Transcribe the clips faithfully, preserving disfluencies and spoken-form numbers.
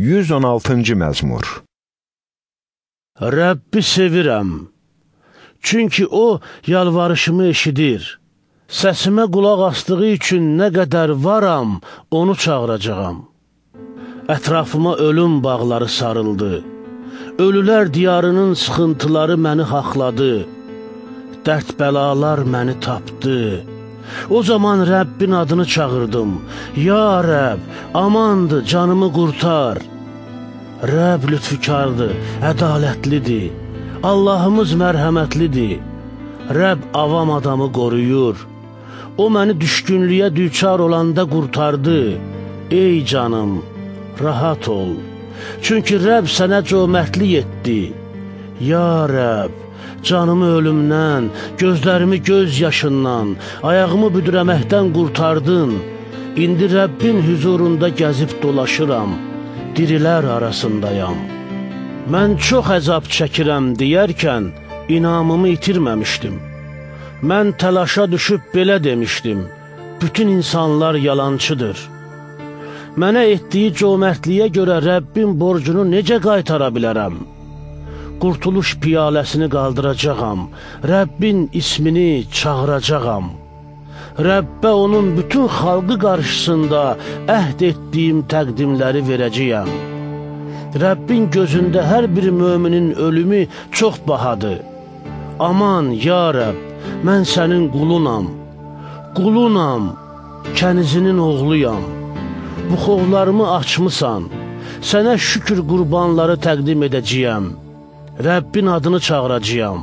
yüz on altıncı məzmur. Rəbbi sevirəm, çünki O yalvarışımı eşidir. Səsimə qulaq asdığı üçün nə qədər varam, onu çağıracağam. Ətrafıma ölüm bağları sarıldı. Ölülər diyarının sıxıntıları məni haqladı. Dərd bəlalar məni tapdı. O zaman Rəbbin adını çağırdım. Ya Rəbb, amandır, canımı qurtar. Rəbb lütfükardır, ədalətlidir. Allahımız mərhəmətlidir. Rəbb avam adamı qoruyur. O məni düşkünlüyə düçar olanda qurtardı. Ey canım, rahat ol. Çünki Rəbb sənə cömərtlik etdi. Ya Rəbb, canımı ölümdən, gözlərimi göz yaşından, ayağımı büdrəməkdən qurtardın. İndi Rəbbin hüzurunda gəzib dolaşıram, dirilər arasındayam. Mən çox əzab çəkirəm deyərkən, inamımı itirməmişdim. Mən təlaşa düşüb belə demişdim, bütün insanlar yalancıdır. Mənə etdiyi cömərtliyə görə Rəbbin borcunu necə qaytara bilərəm? Qurtuluş piyaləsini qaldıracağam, Rəbbin ismini çağıracağam. Rəbbə onun bütün xalqı qarşısında əhd etdiyim təqdimləri verəcəyəm. Rəbbin gözündə hər bir möminin ölümü çox bahadır. Aman, ya Rəbb, mən sənin qulunam, qulunam, kənizinin oğluyam. Buxovlarımı açmısan, sənə şükür qurbanları təqdim edəcəyəm. Rəbbin adını çağıracağam.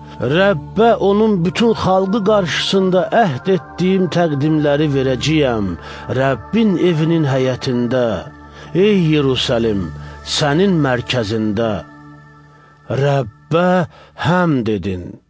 Rəbbə onun bütün xalqı qarşısında əhd etdiyim təqdimləri verəcəyəm. Rəbbin evinin həyətində, ey Yerusəlim, sənin mərkəzində. Rəbbə həmd edin.